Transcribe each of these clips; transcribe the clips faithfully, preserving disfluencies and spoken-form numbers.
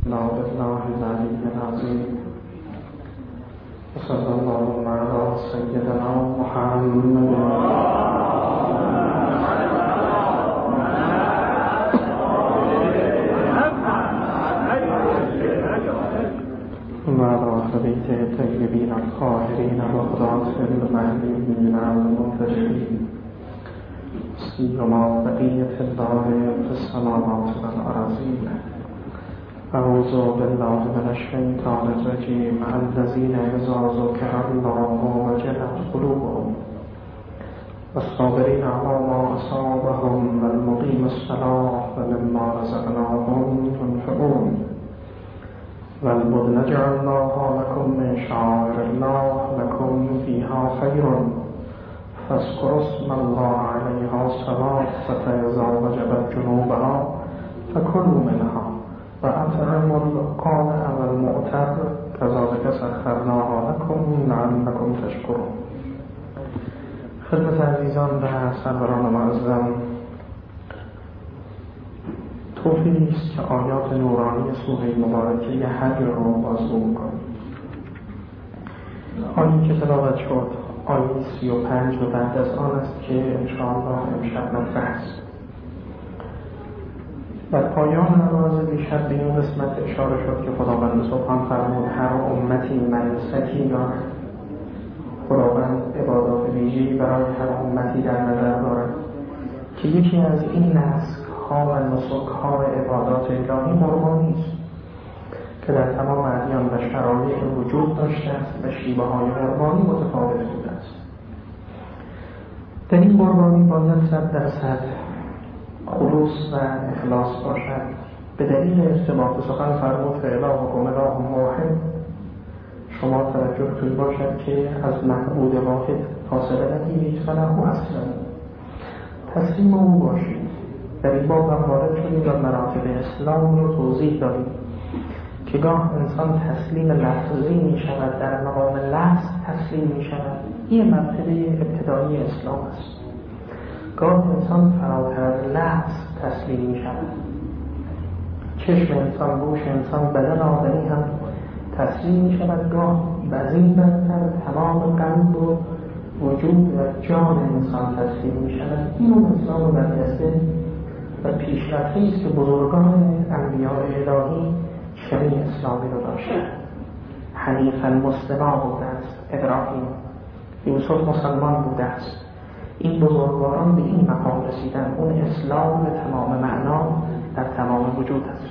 الله بالله العلي العظيم وصلى الله على سيدنا محمد وعلى أهل بيته الطيبين الطاهرين الأخلاص المهديين المنتجبين سيما بقية الله في السماوات والأراضين. أعوذ بالله من الشيطان الرجيم الذين إذا ذكر الله وجلت قلوبهم والصابرين على ما أصابهم والمقيم الصلاة ومما رزقناهم ينفقون والبدن جعلناها لكم من شعائر الله لكم فيها خير فاذكروا اسم الله عليها صلاة إذا وجبت جنوبها فكلوا منها وأطعموا القانع والمعتر كذلك سخرناها لكم لعلكم تشكرون. خدمت عزیزان و سروران معظم، توفیقی است که آیات نورانی سوره مبارکه حج رو بازگو می‌کنیم. آیه که تلاوت شد آیه سی و پنج و بعد از آن است که انشاءالله امشب مطرح است. در پایان نماز دیشب به این قسمت اشاره شد که خداوند سبحان فرمود هر امتی منسکی دارد. خداوند عبادات ویژه‌ای برای هر امتی در نظر دارد که یکی از این نسک‌ها و نسک‌ها عبادات الهی قربانی است که در تمام ادیان و شرایع وجود داشته است و شیوه‌های قربانی متفاوت بوده است. در این قربانی باید صد درصد خلوص و اخلاص باشد. به دلیل ارتباط سخن فرمود فالهکم اله واحد، شما توجهتون باشد که از معبود واحد فاصله نگیرید فله اسلموا، تسلیم او باشید. در این باب هم وارد شدیم و مراتب اسلام رو توضیح دادیم که گاه انسان تسلیم لفظی می شود، در مقام لفظ تسلیم می شود. این مرتبه ابتدایی اسلام است. گاه انسان فراتر از لفظ تسلیم می شود. چشم انسان، گوش انسان، بدن آدمی هم تسلیم می شود. گاه بزین بدتر تمام قلب و وجود و جان انسان تسلیم می شود. این اون اسلام و برجسته و پیشرفته است که بزرگان انبیاء الهی چنین اسلامی رو داشتند. حنیفاً مسلما بوده است ابراهیم، یوسف مسلمان بوده است. این بزرگواران به این مقام رسیدن. اون اسلام به تمام معنا در تمام وجود است.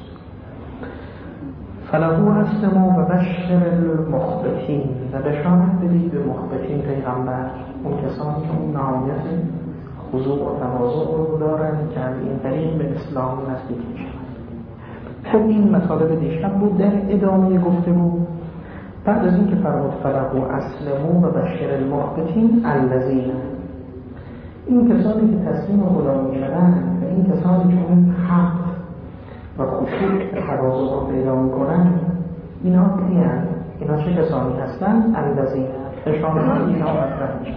فلهو اسلموا و بشر المخبتین، و بشارت بدید به مخبتین پیغمبر، اون کسانی که اون نهایت خضوع و تواضع رو دارند که از این طریق به اسلام نزدیک میشن. خب این مطالب دیشب بود. در ادامه گفتگو بعد از این که فرمود فلهو اسلموا و بشر المخبتین الذین، این کسانی که تسلیم خدا میشدن و این کسانی که اون حق و خشوع تواضع رو پیدا میکنن، اینا کیان؟ اینا چه کسانی هستن؟ الذین، اشاره اینا مطرح میشن.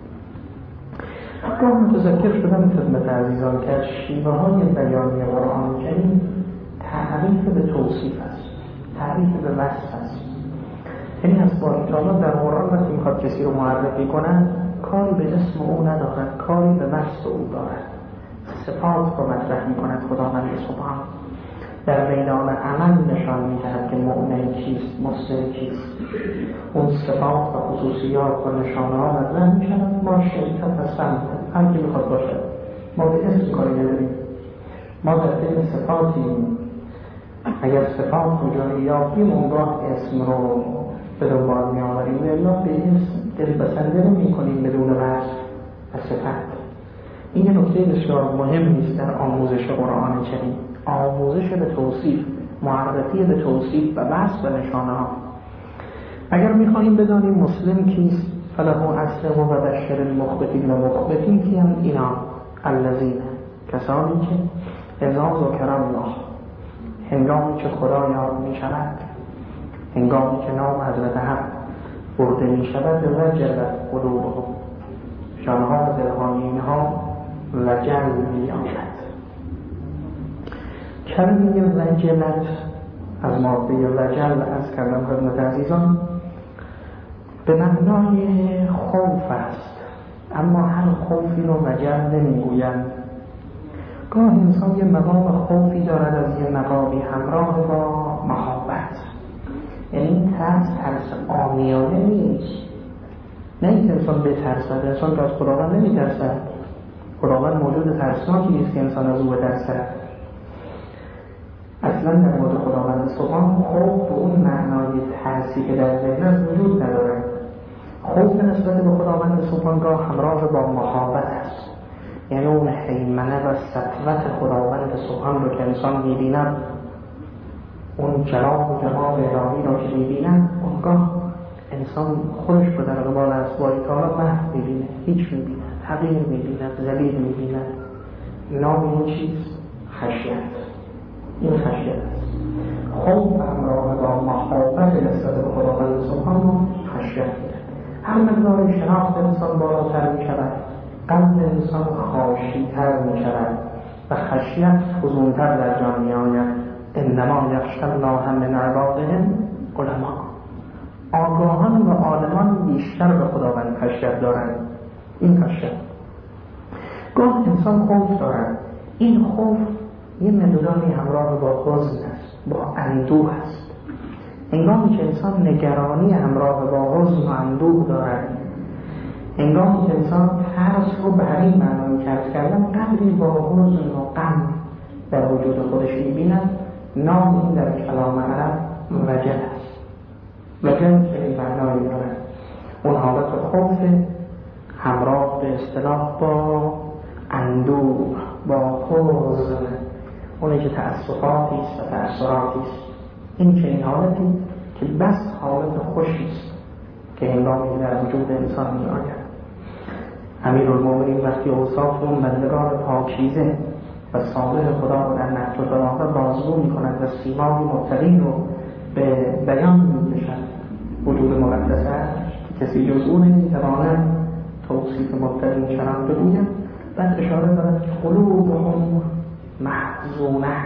گاه متذکر شدم خدمت عزیزان که از شیوه های بیانی قرآن کریم تعریف به توصیف است، تعریف به وصف است. یعنی از باری در قرآن وقتی میخواد کسی رو معرفی کنن کاری به اسم او ندارد، کاری به وصف او دارد. صفات رو مطرح میکند خداوند سبحان. در میدان عمل نشان میدهد که مؤمن کیست، مسلم کیست. اون صفات و خصوصیات و نشانه ها مطرح میشود. ما شیطت و سمت هم که میخواد باشد، ما به اسم کاری نداریم. ما در دل صفاتیم. اگر صفات رو جایی یافتیم اونگاه اسم رو به دنبال میآوریم و الا به اسم دلبسنده رو میکنیم بدون وصف و صفت. این یه نکته بسیار مهم نیست در آموزش قرآن کریم. آموزش به توصیف، معرفی به توصیف و وصف و نشانه ها. اگر میخواهیم بدانیم مسلم کیست، فلهو اسلموا و بشر المخبتین، و مخبتین کیند؟ اینا الذین، کسانی که اذا ذکر الله، هنگامی که خدا یاد میشود، هنگامی که نام حضرت حق برده می شود وجلت قلوبهم، جانها و دلهای اینها وجل می آمد. کلمه وجلت از ماده وجل از کردم خدمت عزیزان به معنای خوف است، اما هر خوفی رو وجل نمیگویند. گاه انسان یه مقام خوفی دارد از یه مقامی همراه با محبت، یعنی این ترس ترس عامیانه نیست، نه اینکه انسان بترسد. انسان که از خداوند نمیترسد، خداوند موجود ترسناکی نیست که انسان از او بترسد. اصلا در مورد خداوند سبحان خوف به اون معنای ترسی که در ذهن است وجود ندارد. خوف نسبت به خداوند سبحان گاه همراه با محبت است، یعنی اون هیمنه و سطوت خداوند سبحان رو که انسان می‌بیند، اون جلال و جمال الهی رو که می‌بیند، اونگاه انسان خودش رو در قبال اسباب تعالی محو می‌بینه، هیچ می‌بینه، حقیر می‌بیند، ذلیل می‌بیند. نام این چیز خشیت. این خشیت است. خوف همراه با محبت نسبت به خداوند سبحان رو خشیت می‌دهد. هر مقدار شناخت انسان بالاتر می‌شود، قلب انسان خاشی‌تر می‌شود و خشیت فزون‌تر در جان می‌آید. انما یخشی الله من عبادهم علما. آگاهان و عالمان بیشتر به خداوند خشیت دارند. این خشیت گاه انسان خوف دارد، این خوف یه مقداری همراه با حزن است، با اندوه است. هنگامی که انسان نگرانی همراه با حزن و اندوه دارد، هنگامی که انسان ترس رو به همین معنی کسب کردن قدری با حزن و غم در وجود خودش می‌بیند، نام این در کلام عرب وجل است. وجل که این معنایی دارد، اون حالت خوف همراه به اصطلاح با اندوه، با حزن، اونی که تأسفاتی است و تأثیراتی است. این که این حالتی که بس حالت خوشی است که هنگامی در وجود انسان می آید. امیرالمومنین وقتی اوصاف اون بندگان پاکیزه و صالح خدا رو در نهج البلاغه بازگو می کند و سیمای متقین رو به بیان می کشد، وجود مقدس است که کسی جز او نمی تواند توصیف متقین چنان بگوید. بعد اشاره دارد که قلوبهم محزونه،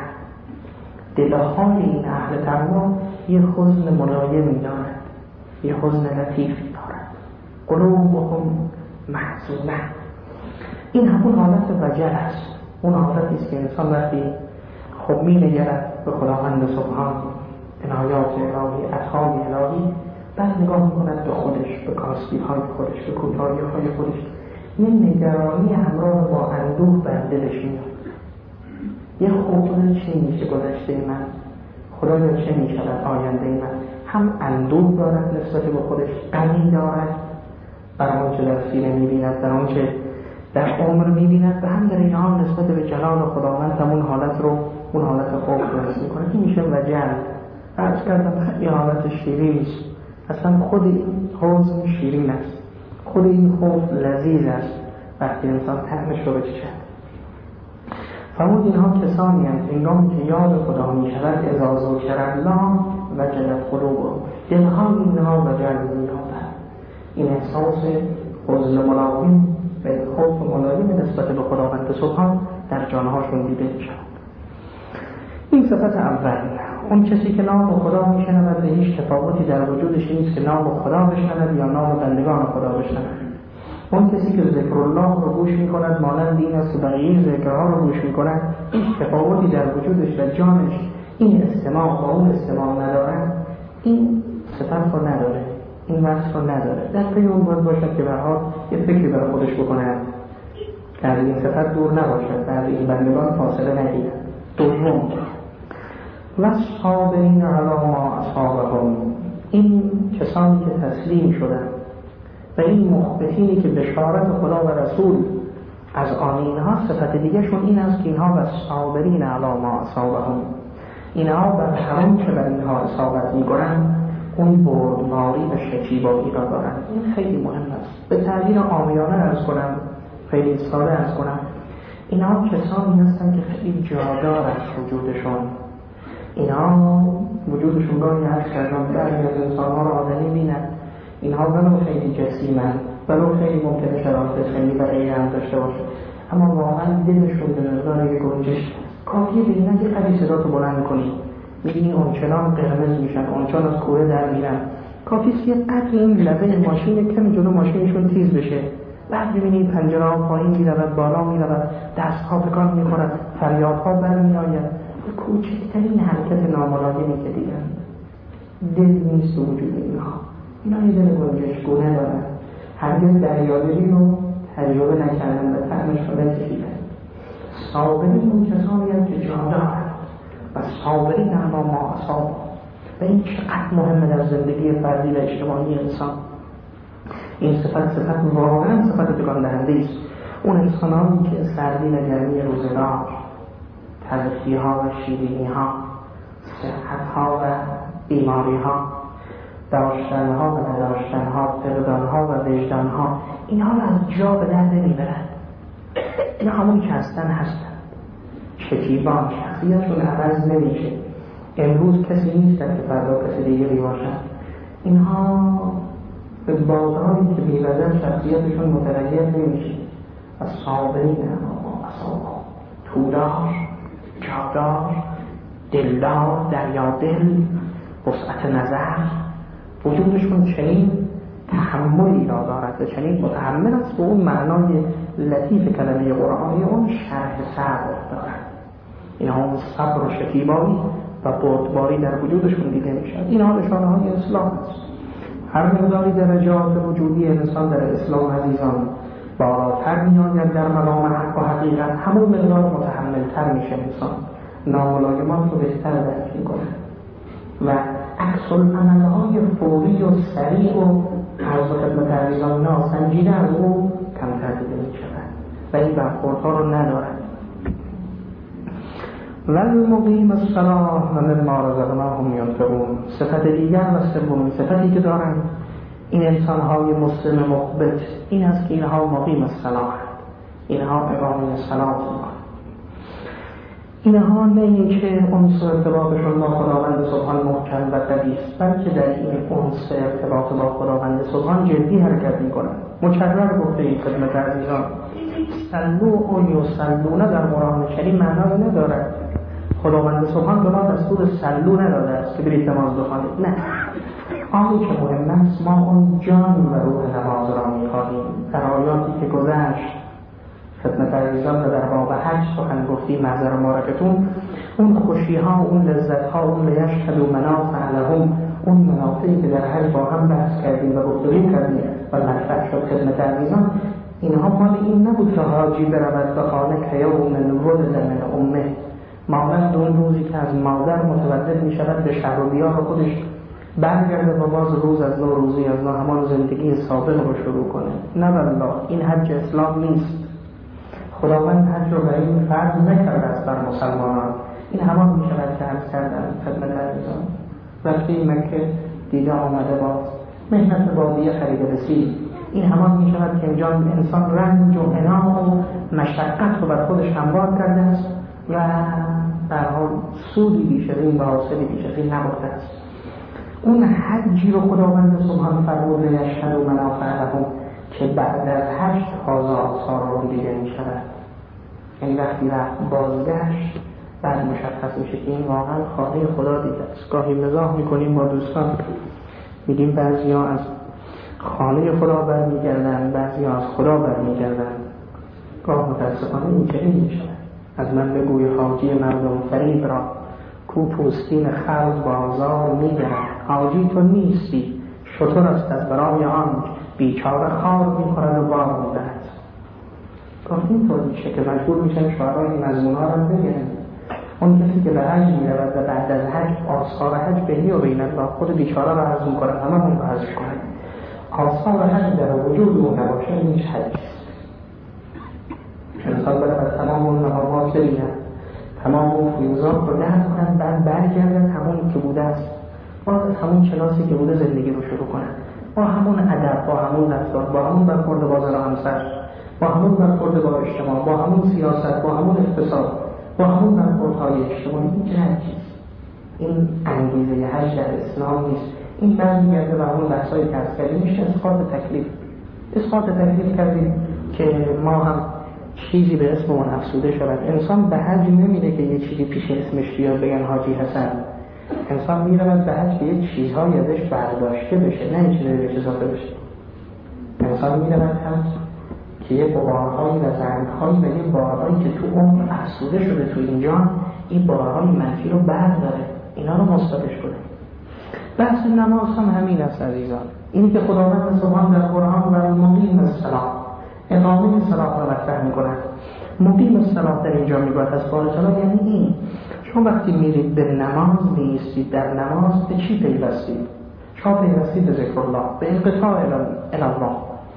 دلهای این اهل تقوا یه حزن ملایمی دارد، یه حزن لطیفی دارد. قلوبهم محزونه، این همون حالت وجل است. اون حالتی است که انسان وقتی خب می نگرد به خداوند سبحان، عنایات الهی، عطای الهی، بعد نگاه میکند به خودش، به کاسبی های خودش، به کوتاهی های خودش، یه نگرانی همراه با اندوه بر دلش میاد. یه خدا چی میشه گذشته من، خدا چه میشود آینده من. هم اندوه دارد نسبت به خودش، غمی دارد برای آنچه در سینه میبیند، در آنچه در عمر میبیند، و هم در این حال نسبت به جلال خداوند هم اون حالت رو، اون حالت خوف رو حس میکنه. این میشه وجل. عرض کردم خیلی حالت شیرین است. اصلا خود این حزن شیرین است، خود این خوف لذیذ است وقتی انسان طعمش رو بچشد. فرمود اینها کسانی هستند هنگامی که یاد خدا می شود، اذا ذکر الله وجلت قلوبهم، دلها اینها وجل می یابد. این احساس حزن ملایم و خوف ملایم نسبت به خداوند سبحان در جانهاشون دیده می شود. این صفت اول. اون کسی که نام خدا می شنود به هیچ تفاوتی در وجودش نیست که نام خدا بشنود یا نام بندگان خدا بشنود. اون کسی که ذکر الله رو گوش می کند مانند این است و بقیه ذکرها رو گوش می کند، هیچ تفاوتی در وجودش و جانش این استماع با اون استماع ندارد، این صفت رو نداره، این وصف رو نداره. در پی اون باید باشد که برها یه فکری برای خودش بکند که از این صفت دور نباشد، در این بندگان فاصله نگیرد. دوم، والصابرین علی ما اصابهم، این کسانی که تسلیم شدند و این مخبتینی که بشارت خدا و رسول از آن اینها، صفت دیگه شون این است که اینها والصابرین علی ما اصابهم، اینها بر هران که بر اینها اصابت میکنند اون بردباری و شکیبایی را دارند. این خیلی مهم است. به تعبیر عامیانه عرض کنم، خیلی ساده عرض کنم، اینها کسانی هستند که خیلی جادار است وجودشون. اینها وجودشون گاهی هست کردن بعضی از انسانها را آدمی بیند، اینها ولو خیلی جسیمن، ولو خیلی ممکنه شرایط خیلی و غیره هم داشته باشه، اما واقعا دلشون به نظر یک گنجش کافیه به اینا که قدی صدا تو بلند کنی می‌بینی اونچنان قرمز میشن، اونچنان از کوه در میرن. کافیست که قدر این لبه ماشین کمی جلو ماشینشون تیز بشه، بعد ببینید پنجره‌ها پایین می‌رود، بالا می‌رود، دست‌ها تکان می‌خورد، فریادها برمی‌آید. کوچکترین حرکت ناملایمی که دیدن دل نیست وجود اینها. اینا یه دل گنجشگونه دارن، هرگز دریادلی رو تجربه نکردن و طعمش رو نچشیدن. صابرین اون کسانی هم که جا دارن و صابرین اما ما اصاب. و این چقدر مهمه در زندگی فردی و اجتماعی انسان. این صفت صفت واقعا صفت تکان دهنده است. اون انسانانی که سردی و گرمی روزگار، تلخی‌ها و شیرینی‌ها، صحت‌ها و بیماری‌ها، داشتن‌ها و نداشتن‌ها، فقدان‌ها و وجدان‌ها، اینها رو از جا به در نمی‌برند. اینا همونی که هستن هستن، شکیبان، شخصیتشون عوض نمیشه. امروز کسی نیستن که فردا کسی دیگری باشن. اینها به بازاری که می‌برن شخصیتشون متغیر نمیشه. از صابرین اما اصابا، تودار، جادار، دلدار، دریا دل، وسعت نظر، وجودشون چنین تحملی را دارد و چنین متحمل است به اون معنای لطیف کلمه قرآنی، اون شرح صبر دارد. اینها اون صبر و شکیبایی و بردباری در وجودشون دیده میشد. اینها نشانه های اسلام است. هر مقداری درجات وجودی انسان در اسلام عزیزان بالاتر میآید در مقام حق و حقیقت، همون مقدار متحمل‌تر میشه انسان، ناملایمات رو بهتر درک میکنه و عکس العمل‌های فوری و سریع و عرض خدمت عزیزان ناسنجیده از او کمتر دیده میشود و این برخوردها رو ندارد. والمقیم الصلاة و مما رزقناهم ینفقون. صفت دیگر و سومین صفتی که دارن این انسان‌های مسلم مخبت این است که اینها مقیم الصلاة، اینها اقامه صلات می‌کنند. اینها نه اینکه انس ارتباطشون با خداوند سبحان محکم و قوی است، بلکه در این انس ارتباط با خداوند سبحان جدی حرکت می‌کنند. مکرر گفته این خدمت عزیزان، صلو و یصلون در قرآن کریم معنی ندارد. خداوند سبحان به ما دستور صلو نداده است که برید نماز بخوانید، نه. آنی که مهم است ما اون جان و روح نماز را می‌خواهیم. در آیاتی که گذشت خدمت عزیزان در باب حج سخن گفتیم، محضر مبارکتون، اون خوشی‌ها، اون لذت‌ها، اون لیشهدوا منافع لهم، اون منافعی که در حج با هم بحث کردیم و گفتگو کردیم و مطرح شد خدمت عزیزان، اینها مال این نبود که حاجی برود به خانه که یوم ولد من امه، مانند اون روزی که از مادر متولد می‌شود به شهر و دیار خودش برگرده و باز روز از نو روزی از نو همان زندگی سابق رو شروع کنه. نه والله، این حج اسلام نیست. خداوند حج رو برای این فرض نکرده است بر مسلمانان. این همان می‌شود که عرض کردم خدمت عزیزان، وقتی مکه دیده آمده باز مهنت بادیه خرید رسید، این همان می‌شود که اینجا انسان رنج و عناء و مشقت رو بر خودش هموار کرده است و در حال سودی بیش از این و حاصلی بیش از این نبرده است. اون حجی رو خداوند سبحان فرموده یشهدوا منافع لهم که بعد از حج تازه آثار رو دیده می شود. یعنی وقتی رفت بازگشت بعد مشخص میشه که این واقعا خانه خدا دیده است. گاهی مزاح میکنیم با دوستان، میگیم بعضی ها از خانه خدا برمیگردن، بعضی ها از خدا برمیگردن. گاه متاسفانه این چنین می شود. از من بگوی حاجی مردم فریب را کو پوستین خلق بازار می‌دهد، حاجی تو نیستی، شطور است از برای آن بیچاره خار می‌خورد و بار می‌دهد. گفت این طور میشه که مجبور میشن شعرهای این مضمون‌ها رو بگن. اون کسی که به حج می‌رود و بعد از حج آثار حج بینی و بین الله خود بیچاره رو عرض می‌کنن، همه اون رو عرض کنن. آثار حج در وجود اون نباشه این حج انسان باید از تمام اون مقامات ببینن، تمام اون فیوزات رو درک کنن، بعد برگردن همونی که بوده است، باز همون کلاسی که بوده زندگی رو شروع کنن، با همون ادب، با همون رفتار، با همون برخورد با زن و همسر، با همون برخورد با اجتماع، با همون سیاست، با همون اقتصاد، با همون برخوردهای اجتماعی. این چه چیز؟ این انگیزه حج در اسلام نیست. این برمیگرده به همون بحثایی که از کردیم، میشه اسقاط تکلیف. اسقاط تکلیف کردیم که ما هم چیزی به اسم اون افسوده شود. انسان به حج نمیده که یه چیزی پیش اسمش بیاد بگن حاجی حسن، انسان میرود به حج که یک چیزهایی ازش برداشته بشه، نه این چیزایی بهش اضافه بشه. انسان میرود حج که یه بارهایی و زنگهایی و یه بارهایی که تو اون افسوده شده تو اینجا، این بارهای منفی رو برداره، اینا رو مثبتش کنه. بحث نماز هم همین است عزیزان. اینی که خداوند سبحان در قرآن و مقیم الصلاة، اقامه صلاة رو مطرح میکنه. مقیم الصلاة در اینجا میگوید از بار صلاة یعنی این، شما وقتی میرید به نماز میستید، در نماز به چی پیوستید؟ شما پیوستید به ذکر الله، به انقطاع الله.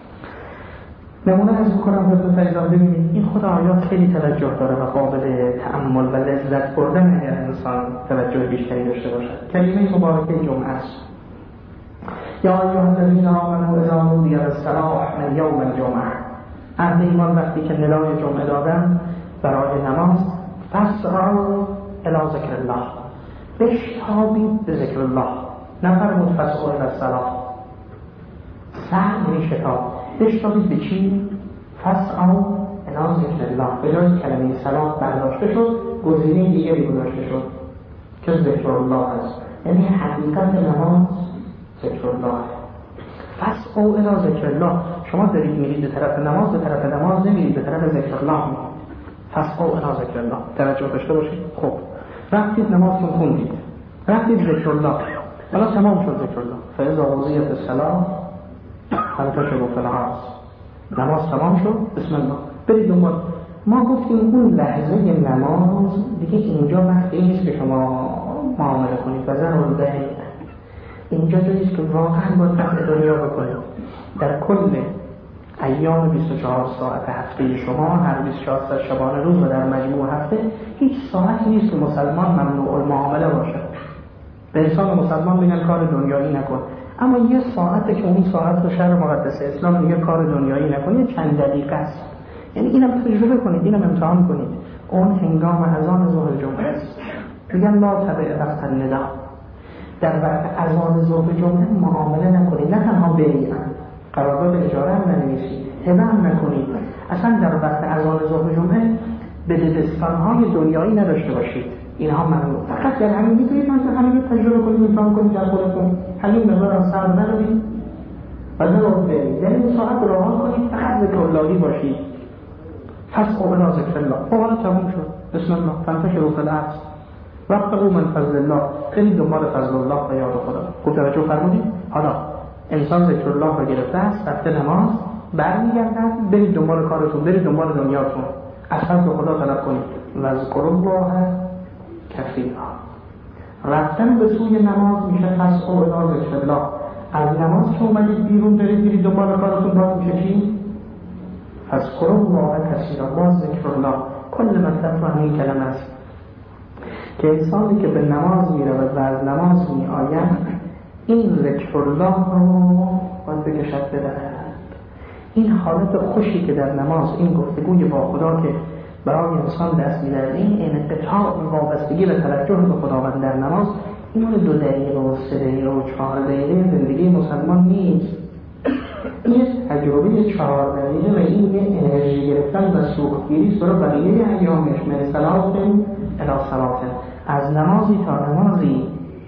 نمونه از میکنم خدمت عزیزان ببینید این خود آیات خیلی توجه داره و قابل تأمل و لذت بردن اگر انسان توجه بیشتری داشته باشد. کلمه مبارکه جمعه است. یا ایها الذین آمنوا اذا نودی للصلاة من یوم الجمعه، اهل ایمان وقتی که ندای جمعه دادن برای نماز، فاسعوا الی ذکر الله، بشتابید به ذکر الله. نفرمود فاسعوا الی الصلاة، سعی یعنی شتاب، بشتابید به چی؟ فاسعوا الی ذکر الله، به جای کلمه صلاة برداشته شد گزینه دیگری گذاشته شد که ذکر الله است. یعنی حقیقت نماز ذکر الله. فاسعوا الی ذکر الله، شما دارید میرید به طرف نماز، به طرف نماز نمیرید، به طرف ذکر الله میرید. فاسعوا الی ذکر الله، توجه داشته باشید. خب رفتید نمازتون خوندید، رفتید ذکر الله، حالا تمام شد ذکر الله، فاذا قضیت الصلاة فانتشروا فی الارض، نماز تمام شد، بسم الله برید دنبال. ما گفتیم اون لحظه نماز دیگه اینجا وقتی نیست که شما معامله کنید و ذرا رو دهید، اینجا جاییست که واقعا باید دفع دنیا بکنید. در کل ایام بیست و چهار ساعت هفته شما، هر بیست و چهار ساعت شبانه روز و در مجموع هفته، هیچ ساعتی نیست که مسلمان ممنوع المعامله باشد. به انسان مسلمان میگن کار دنیایی نکن، اما یه ساعته که اون ساعت رو شرع مقدس اسلام میگه کار دنیایی نکن، یه چند دقیقه است. یعنی اینم تجربه کنید، اینم امتحان کنید. اون هنگام اذان ظهر جمعه است، میگن لا تبع وقت النداء، در وقت اذان ظهر جمعه معامله نکنید، نه تنها بیعه، قرارداد اجاره هم ننویسید، هبه هم نکنید، اصلا در وقت اذان ظهر جمعه به دبستان‌های دنیایی نداشته باشید، اینها ممنوع. فقط در همین میتونید مثلا همین تجربه کنید، امتحان کنید در خودتون، همین مقدار هم سر نروید و نروید برید، در این ساعت راحت کنید، فقط ذکر اللهی باشید. فاسعوا الی ذکر الله، حالا تموم شد، بسم الله فانتشروا فی الارض وابتغوا من فضل الله، خیلی دنبال فضل الله و یاد خدا. خوب توجه فرمودید. حالا انسان ذکر الله رو گرفته است، رفته نماز، برمیگردد، برید دنبال کارتون، برید دنبال دنیاتون، از فضل خدا طلب کنید. و ذکر الله کثیرا، رفتن به سوی نماز میشه فاسعوا الی ذکر الله. از نماز که اومدید بیرون برید برید دنبال کارتون، باز میشه چی؟ فاذکروا الله کثیرا، باز ذکر الله. کل مطلب تو همین کلمه است که انسانی که به نماز میرود و از نماز میآید، این ذکر الله رو باید بکشد ببرد. این حالت خوشی که در نماز، این گفتگوی با خدا که برای انسان دست می‌دهد، این انقطاع وابستگی و توجه به خداوند در نماز، این مال دو دقیقه و سه دقیقه و چهار دقیقه زندگی مسلمان نیست. این تجربه چهار دقیقه و این یه انرژی گرفتن و سوختگیری سر بقیه ایامش، من صلات الی صلات، از نمازی تا نمازی.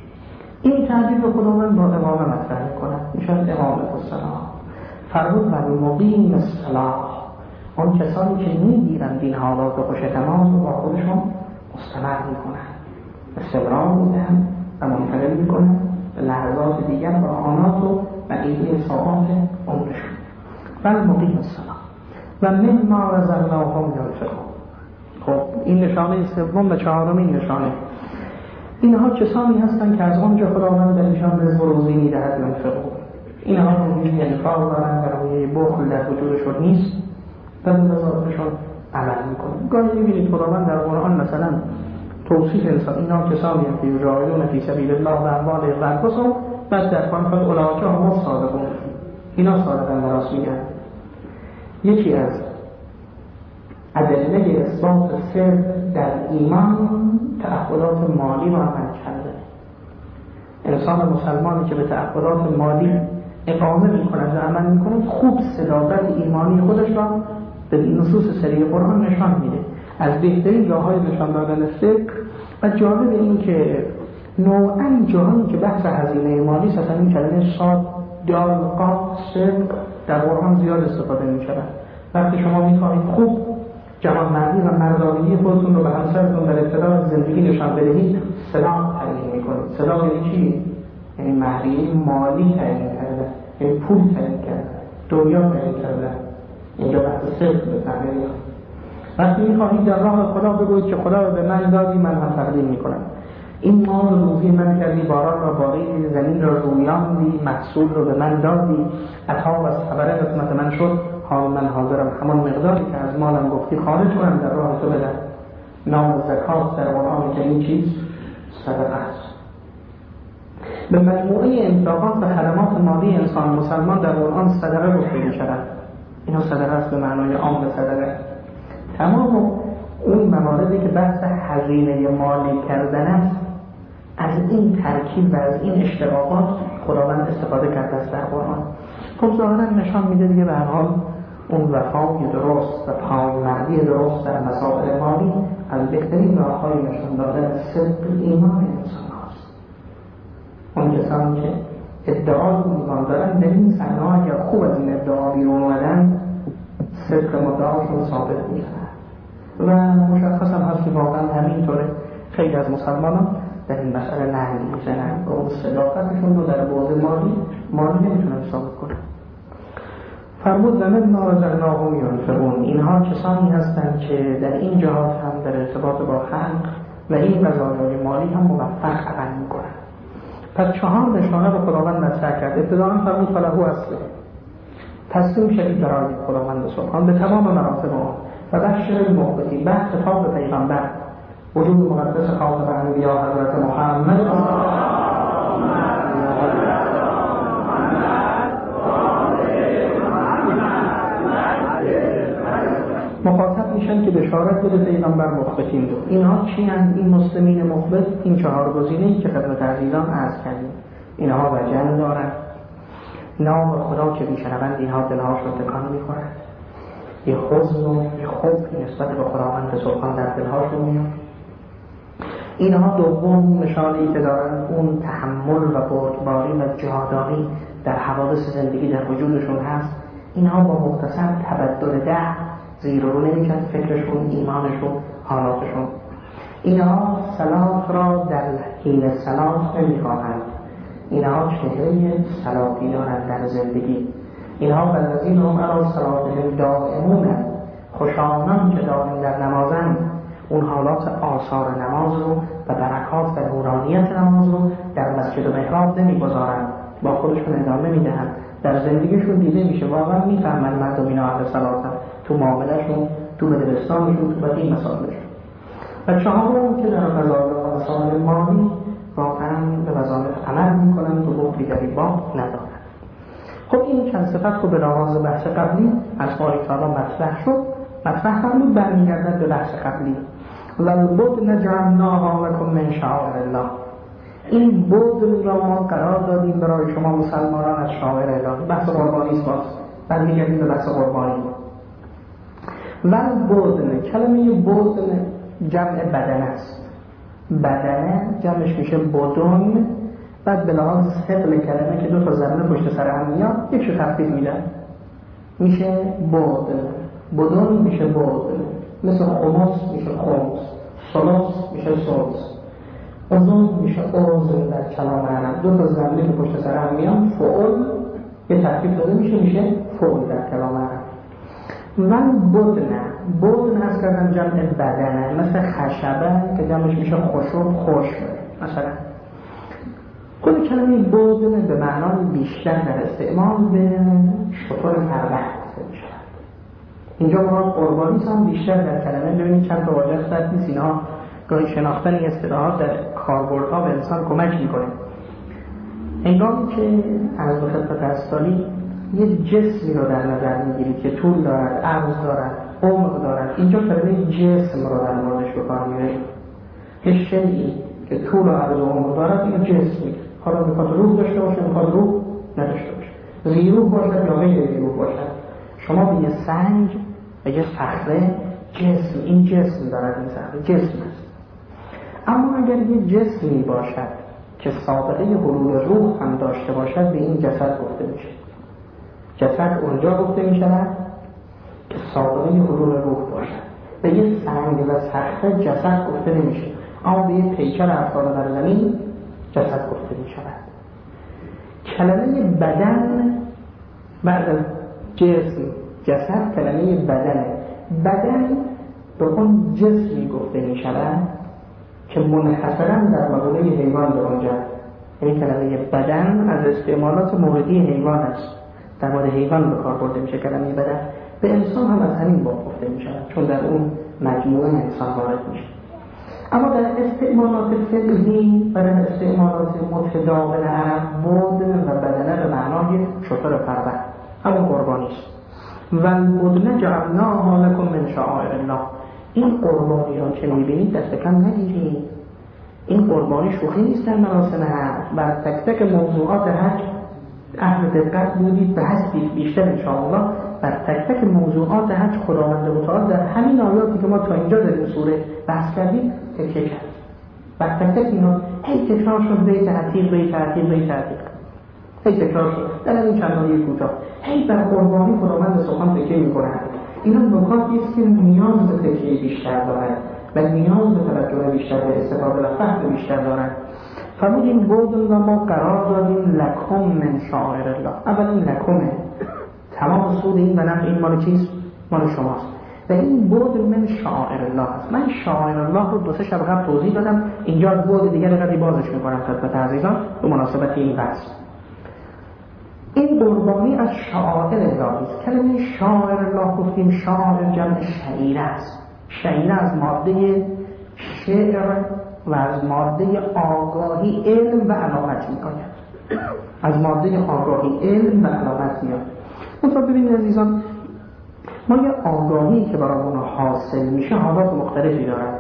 این تعبیر به خداوند با امامه مطرح می‌کند، میشد امامه الصلاة. فرمود و مقیم الصلاة، اون کسانی که میگیرند این حالات و خوش نماز رو با خودشون مستمر میکنن، استمرار میدن و منتقل میکنن به لحظات دیگر و آنات و بقیه ساعات عمرشون. و مقیم الصلاة و مما رزقناهم ينفقون. خب این نشانه سوم و چهارمین نشانه، اینها کسانی هستند که از آنجا خداوند درشان رزق و روزی میدهد ينفقون. اینها روی انفاق دارند و روی بخل در وجودشون نیست و به نظارتشون عمل میکنند. گاهی میبینید خداوند در قرآن مثلا توصیف انسان، اینا کسانی هم که یجاهدون فی سبیل الله و اموالهم و انفسهم، بعد در قرآن فرمود اولئک هم الصادقون، اینا صادقن و راست میگن. یکی از ادله اثبات صدق در ایمان تعهدات مالی رو عمل کرده. انسان مسلمانی که به تعهدات مالی اقامه میکند و عمل میکند، خوب صداقت ایمانی خودش را به نصوص صریح قرآن نشان میده. از بهترین راه‌های نشان دادن صدق و جالب این که نوعاً جاهایی که بحث هزینه مالی است، اصلا این کلمه صاد دال قاف صدق در قرآن زیاد استفاده می شود. وقتی شما می خواهید خوب جوانمردی و مردانگی خودتون رو به همسرتون در ابتدا زندگی نشان بدهید، سلاح تعیین می کنید. سلاح یعنی چی؟ یعنی مهریه مالی تعیین کرده، یعنی پول تعیین کرده، دنیا تعیین کرده. اینجا بحث صدق بفهمید. وقتی می خواهید در راه خدا بگویید که خدا رو به من دادی، من هم تقدیم می کنم. این مال روزی من کردی، باران را باریدی، زمین را رویاندی، محصول رو به من دادی، عطا و ثمره قسمت من شد. حال من حاضرم همان مقداری که از مالم گفتی خارج کنم در راه تو بدم. نام زکات در قرآن که این چیز صدقه است. به مجموعه انفاقات و خدمات مالی انسان مسلمان در قرآن صدقه گفته می شود. اینا صدقه است به معنای عام صدقه. تمام اون مواردی که بحث هزینه مالی کردن است، از این ترکیب و از این اشتراکات خداوند استفاده کرده است در قرآن. خب ظاهرا نشان میده دیگه به هر حال اون وفای درست و پایمردی درست در مسائل مالی از بهترین راههای نشان دادن صدق ایمان انسان هاست. اون کسانی که ادعای ایمان دارن در این صحنه‌ها اگر خوب از این ادعا بیرون اومدن، صدق مدعاشون ثابت میشن و مشخص هم هست که واقعا همینطوره. خیلی از مسلمانان در این مسئله نهی میزنن و اون صداقتشون رو در بعد مالی مالی نمیتونن ثابت کنن. فرمود و مما رزقناهم ینفقون. اینها کسانی هستند که در این جهات هم در ارتباط با خلق و این وظایف مالی هم موفق عمل میکنن. پس چهار نشانه رو خداوند مطرح کرد. ابتداء فرمود فله اصله، تسلیم شدید برای خداوند سبحان به تمام مراتب آن و بشر المخبتین. بعد خطاب به پیغمبر وجود مقدس خاتم انبیا حضرت محمد مخاطب میشن که بشارت بده پیغمبر مخبتین رو. اینها چی هستند؟ این مسلمین مخبت، این چهار گزینه‌ای که خدمت عزیزان عرض کردیم. اینها وجل دارند، نام خدا که میشنوند اینها دلهاشون تکان میخورد، یه حزن و یه خوفی نسبت به خداوند سبحان در دلهاشون میاد. اینها دوم نشانه‌ای که دارن اون تحمل و بردباری و جهاداری در حوادث زندگی در وجودشون هست. اینها با مختصر تبدل ده زیر و رو نمی‌کن فکرشون، ایمانشون، حالاتشون. اینها صلاح را در حین صلاح نمی‌خواهند. اینها چهره صلاحی دارند در زندگی. اینها والذین هم علی صلاتهم دائمون، خوشانان که دائم در نمازند. اون حالات آثار نماز رو و برکات و نورانیت نماز رو در مسجد و محراب نمیگذارند، با خودشون ادامه میدهند. در زندگیشون دیده میشه، واقعا میفهمن مردم اینا اهل صلاتن، تو معاملهشون، تو مدرسانشون، تو بقیه مسائلشون. و چهارم که در وظایف و مسائل مالی واقعا به وظایف عمل میکنند و بخلی در این باب ندارند. خب این چند صفت رو به لحاظ بحث قبلی از آیه تعالی مطرح شد. مطرح فرمود برمیگردد به بحث قبلی. والبدن جعلناها لکم من شعائر الله. این بدن را ما قرار دادیم برای شما مسلمانان از شعائر الله. بحث قربانی است. باز برمیگردیم به بحث قربانی. والبدن، کلمه بدن جمع بدن است. بدنه جمعش میشه بدن. بعد به لحاظ ثقل کلمه که دو تا ضمیر پشت سر هم میاد یکشو تخفیف میدن میشه بدن. بدن میشه بدن، مثل خمس میشه خمس، ثلث میشه ثلث، عضو میشه عضو در کلام عرب. دو تا ضمیر که پشت سر هم میاد فعل یه تخفیف داده میشه میشه فعل در کلام عرب. من بدن، بدن هست کردن جمع بدنه، مثل خشبه که جمعش میشه خشب خشب. مثلا خود کلمه بدن به معنای بیشتر در استعمال به شطور فربه میشه. اینجا مراد قربانی هم بیشتر در کلمه. ببینید چند تا واژه هست نیست، اینا گاهی شناختن اصطلاحات در کاربردها به انسان کمک میکنه. هنگامی که از خدمت اسلامی یه جسمی رو در نظر میگیرید که طول دارد، عرض دارد، عمق دارد، اینجا کلمه جسم رو در موردش به کار میبرید. یه شیئی که طول و عرض و عمق دارد این جسمی، حالا میخواد روح داشته باشه، میخواد روح نداشته باشه، زیروح باشد یا غیر زیروح باشد. شما به یه سنگ و یه صخره جسم، این جسم دارد، این صخره جسم است. اما اگر یه جسمی باشد که سابقه حلول روح هم داشته باشد به این جسد گفته میشه. جسد اونجا گفته میشود که سابقه حلول روح باشد. به یه سنگ و صخره جسد گفته نمیشه، اما به یه پیکر افتاده در زمین جسد گفته میشود. کلمه بدن بعد از جسم جسد کلمه بدنه. بدن به اون جسمی گفته میشود که منحصراً در مقوله حیوان به اونجا، یعنی کلمه بدن از استعمالات موردی حیوان است، در مورد حیوان به کار برده میشه کلمه بدن. به انسان هم از همین باب گفته میشود چون در اون مجموعه انسان وارد میشه. اما در استعمالات فقهی و در استعمالات متداول عرب بود و بدنه به معنای شتر پرور همون قربانی است. و البدن جعلناها لکم من شعائر الله. این قربانی را که میبینید دست کم نگیرید. این قربانی شوخی نیست در مراسم حج. بر تک تک موضوعات حج اهل دقت بودید به حسب بیشتر انشاءالله. بر تک تک موضوعات حج خداوند متعال در همین آیاتی که ما تا اینجا در این سوره بحث کردیم تکیه کرد. بر تک تک اینا هی تکرار شد، به تعطیل به تعطیل به تعطیل هی تکرار شد در این چند آیه کوتاه. هی بر قربانی خداوند سبحان تکیه می‌کنند. اینا نکاتی است که نیاز به تکیه بیشتر دارد و نیاز به توجه بیشتر به استفاده و فهم بیشتر دارد. فرمودیم بود و ما قرار دادیم لکم من شعائر الله. اول این لکمه، تمام سود این و نفع این مال چیست؟ مال شماست. و این بود من شعائر الله است. من شعائر الله رو دو سه شب قبل توضیح دادم، اینجا بود دیگر قدری بازش میکنم خدمت عزیزان به مناسبت این بحث. این قربانی از شعائر الله است. کلمه شعائر الله گفتیم شعائر جمع شعیره است. شعیره از ماده شعر و از ماده آگاهی علم و علامت می‌آید. از ماده آگاهی علم و علامت میاد. اونطور ببینید عزیزان، ما یه آگاهی که برامون حاصل میشه حالات مختلفی دارد.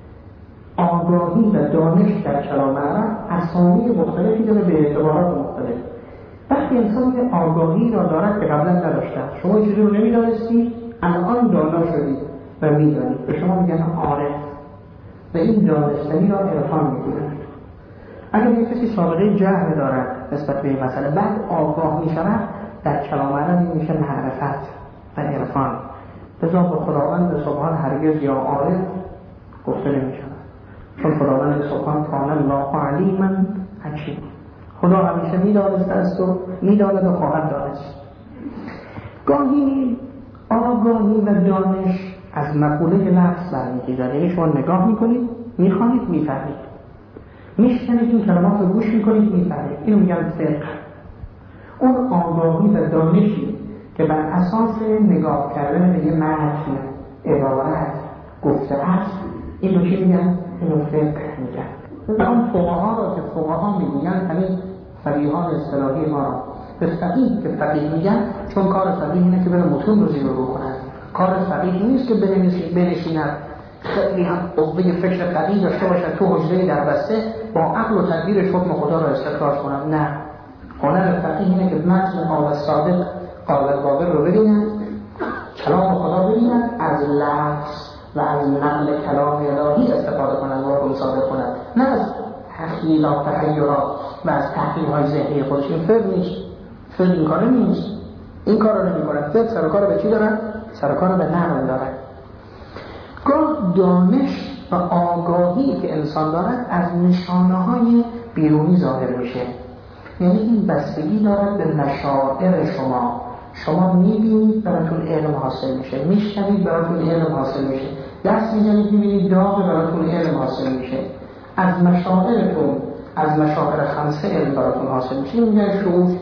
آگاهی و دانش در کلام عرب اسامی مختلفی داره به اعتبارات مختلف. وقتی انسان یه آگاهی را دارد که قبلا نداشته، شما این چیزی رو نمیدانستی، الان دانا شدید و میدانید، به شما میگن عارف و این دانستنی را عرفان میگیرن. اگر یک کسی سابقه جهل دارد نسبت به این مسئله بعد آگاه میشود، در کلام عرب میشه معرفت و عرفان. لذا به خداوند سبحان هرگز یا عارف گفته نمیشود، چون خداوند سبحان کان الله علیما حکیم. خدا همیشه میدانسته است و میداند و خواهد دانست. گاهی آگاهی و دانش از مقوله لفظ برمیگیرد، یعنی شما نگاه میکنید، میخوانید، میفهمید، میشنید، این کلمات رو گوش میکنید، میفهمید. اینو میگن فقه. اون آگاهی و دانشی که بر اساس نگاه کردن به یه متن، عبارت، گفته است، این رو چی میگن؟ اینو فقه میگن. و اون فقها را که فقها میگن همین فقیهان اصطلاحی ما را به فقیه که فقیه میگن، چون کار فقیه اینه که بره متون رو زیر رو بکنن. کار فقیه نیست که بنشیند خیلی هم قوه فکر فقیه داشته باشد تو حجره در بسته با عقل و تدبیر حکم خدا را استخراج کنن. نه، هنر فقیه اینه که متن قال صادق قال باقر رو ببینن، کلام خدا ببینن، از لفظ و از نقل کلام الهی استفاده کنن و رو صادق کنن، نه از تخیلات تخیلات و از تحقیق‌های ذهنی خودش. این فقه نیست. فقه این کار نیست. این کار رو نمی کنن. فقه سر کار به چی دارن؟ سر کار به نقل دارن. گاه دانش و آگاهی که انسان دارد از نشانه‌های بیرونی ظاهر میشه. یعنی این بستگی دارد به مشاعر شما. شما میبینید براتون علم حاصل میشه، میشنوید براتون علم حاصل میشه، دست میزنید میبینید داغ براتون علم حاصل میشه. از مشاعرتون، از مشاعر خمسه علم براتون حاصل میشه. این میگه شعور.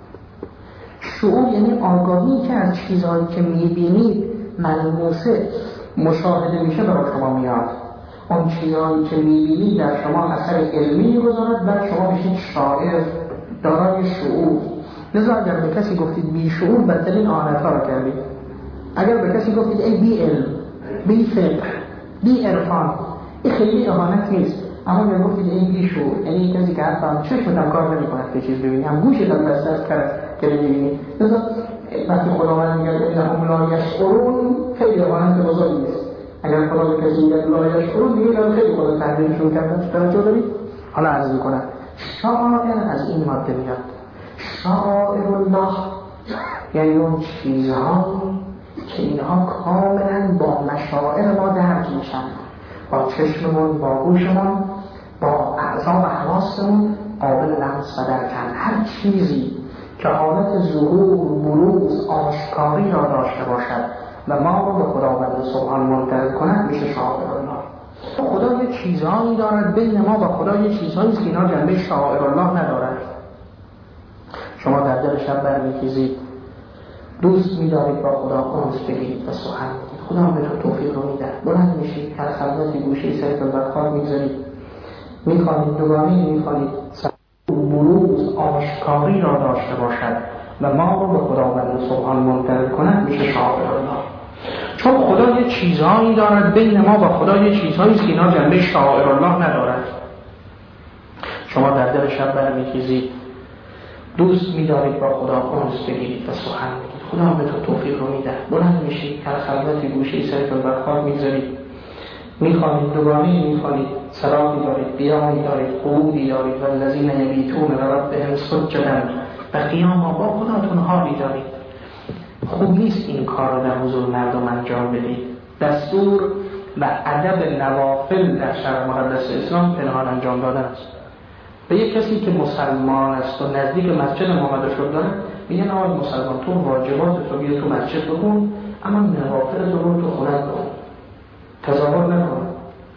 شعور یعنی آگاهی که از چیزهایی که میبینید ملموسه مشاهده میشه برای شما میاد. اون چیزهایی که میبینید در شما اثر علمی میگذارد، بعد شما میشید شاعر دارای شعور. لذا اگر به کسی گفتید بی شعور، بدترین آنتها را کردید. اگر به کسی گفتید ای بی علم، بی فقه، بی عرفان، این خیلی اهانت نیست. اما اگر گفتید ای بی شعور، یعنی این کسی که حتی چشمتان کار نمی کند که چیز ببینید، هم گوشتان دست از کرد که نمیبینید. لذا وقتی خداوند میگه انهم لا یشعرون، خیلی اهانت بزرگی نیست. اگر خدا به کسی میگه لا یشعرون، دیگه خیلی خدا تحلیلشون کردن. توجه دارید؟ حالا عرض میکنم شعائر از این ماده میاد. شعائر الله یعنی اون چیزهایی که اینها کاملا با مشاعر ما درک میشن، با چشممون، با گوشمون، با اعضا و حواسمون قابل لمس و درکن. هر چیزی که حالت ظهور، بروز، آشکاری را داشته باشد و ما رو به خداوند سبحان منتقل کند میشه شعائر الله. خدا یه چیزهایی دارد بین ما و خدا یه چیزهایی که اینا جنبه شعائر الله ندارد. شما در دل شب برمیخیزید، دوست می‌دارید با خدا انس بگیرید و سخن بگید، خدا هم به تو توفیق رو میده. بلند میشید، هر خلوتی گوشه‌ای سرتون بر خواب میگذارید، میخوانید، دوگانه میخوانید، بروز آشکاری را داشته باشد و ما رو به خداوند سبحان منتقل کند میشه شعائر الله. چون خدا یه چیزهایی دارد بین ما و خدا یه چیزهایی که اینا جنبه شعائر الله ندارد. شما در دل شب برمیخیزید، دوست می‌دارید با خدا انس بگیرید و سخن بگید، خدا هم به تو توفیق رو میده. بلند میشید، هر خلوتی گوشه‌ای سرتون بر خواب میگذارید، میخوانید، دوگانه میخوانید، صلاتی دارید، قیامی دارید، قعودی دارید، والذین یبیتون لربهم سجدا و قیاما، با خداتون حالی دارید. خوب نیست این کار رو در حضور مردم انجام بدید. دستور و ادب نوافل در شرع مقدس اسلام پنهان انجام دادن است. به یک کسی که مسلمان است و نزدیک مسجد محمد شد داره میگن آقای مسلمان تو واجبات تو بیا تو مسجد بکن، اما نوافل تو رو تو خونه بکن، تظاهر نکن.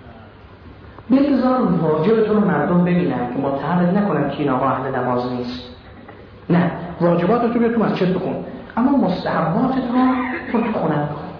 بگذار واجب تو رو مردم ببینن که متحمل نکنن که این آقا اهل نماز نیست. نه، واجبات تو بیا تو مسجد بکن، اما مستحبات تو رو تو خونه بکن.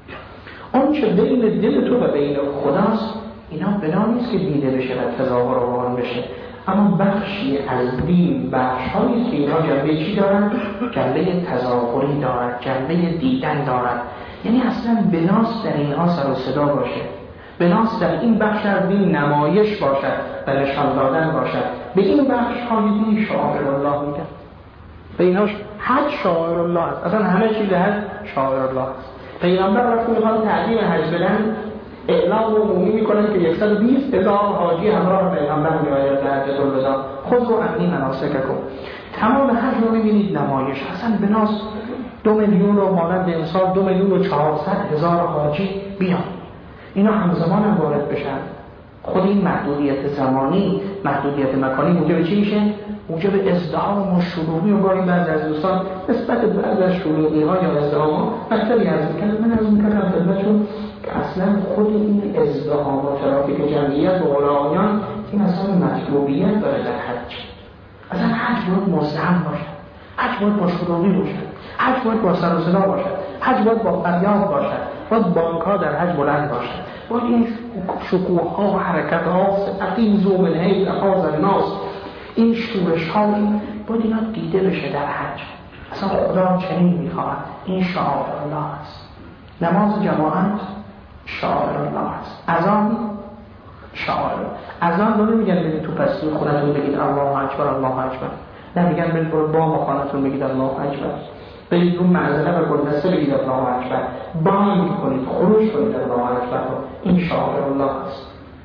اون چه بین دل تو و بین خداست اینا بنا نیست که دیده بشه و تظاهر و روان بشه، اما بخشی از دین بخش‌هایی که اینا جنبه چی دارن؟ جنبه تظاهری دارد، جنبه دیدن دارد. یعنی اصلا بناس در اینها سر و صدا باشه، بناس در این بخش از دین نمایش باشد و نشان دادن باشد. به این بخش خواهیدی شاعر الله میگن، به اینهاش حج شاعر الله است. اصلا همه چیز حج شاعر الله است. پیغمبر وقتی میخواد تعلیم حج بدن اعلام عمومی میکنن که صد و بیست هزار حاجی همراه پیغمبر میآید در حجة الوداع، خذوا عنی مناسککم. تمام حج رو میبینید نمایش، اصلا بناس دو میلیون رو مانند امسال دو میلیون و چهارصد هزار حاجی بیان، اینا همزمان هم وارد بشن. خود این محدودیت زمانی، محدودیت مکانی موجب چی میشه؟ موجب ازدحام و شلوغی. و گاهی بعضی از دوستان نسبت به بعضی از شلوغی ها یا ازدحام ها مطلبی عرض میکنن، من عرض میکنم خدمتشون که اصلا خود این ازدحام و ترافیک جمعیت و غلامیان این اصلا مطلوبیت داره در حج. اصلا حج باید مزدحم باشد، حج باید با شلوغی باشد، حج باید با سر و صدا باشد، حج باید با فریاد باشد، باید بانک ها در حج بلند باشد، باید این شکوه ها و حرکت ها اقیزوا من حیث افاض الناس، این شورش ها باید اینا دیده بشه در حج. اصلا خدا چنین میخواهد. این شعائر الله است. نماز جماعت شعائر الله است. اذان شعائر، اذان رو نمیگن برید تو پستی خونتون بگید الله اکبر الله اکبر، نمیگن برید برو بام خانتون بگید الله اکبر، برید رو معزله و گلدسته بگید الله اکبر، بانگ کنید، خروج کنید الله اکبر. این شعائر الله است.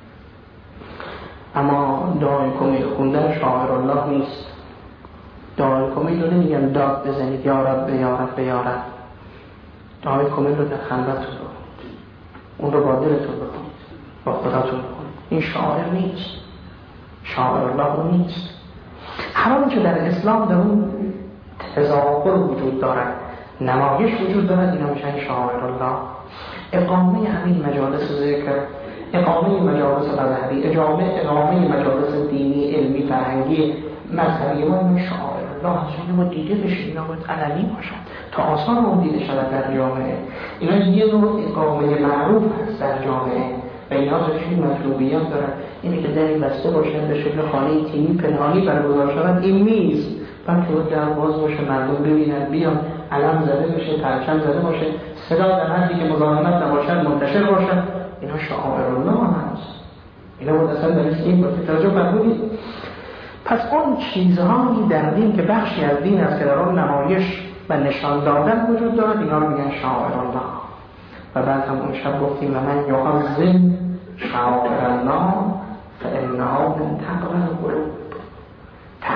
اما دعای کمی خوندن شاعر الله نیست. دعای کمی رو نمیگن داد بزنید یا رب یا رب یا رب. دعای کمی رو در خلوتتون بکنید، اون رو با دلتون بکنید، با خداتون بکنید. این شاعر نیست، شاعر الله نیست. هر آنچه در اسلام در اون تظاهر وجود دارد، نمایش وجود دارد، اینا میشن شاعر الله. اقامه همین مجالس ذکر، اقامه مجالس مذهبی، اقامه اقامه مجالس دینی، علمی، فرهنگی، مذهبی ما این شعائر الله هست. اینا باید دیده بشه، اینا باید علنی باشن تا آثار اون دیده شود در جامعه. اینا یه نوع اقامه معروف هست در جامعه و اینا داشتین مطلوبیت دارن. اینی که دری بسته باشن به شکل خانه تیمی پنهانی برگزار شود این نیست، بلکه باید در باز باشه، مردم ببینن، بیان، علم زده بشه، پرچم زده باشه، صدا در حدی که مزاحمت نباشد منتشر باشد. اینا شعائر الله هست. اینا بود اصلا در این باید توجه فرمودید. پس اون چیزهایی در دین که بخشی از دین است که در اون نمایش و نشان دادن وجود دارد، اینا رو میگن شعائر الله. و بعد هم اون شب گفتیم و من یعظم شعائر الله فانها من تقوی القلوب.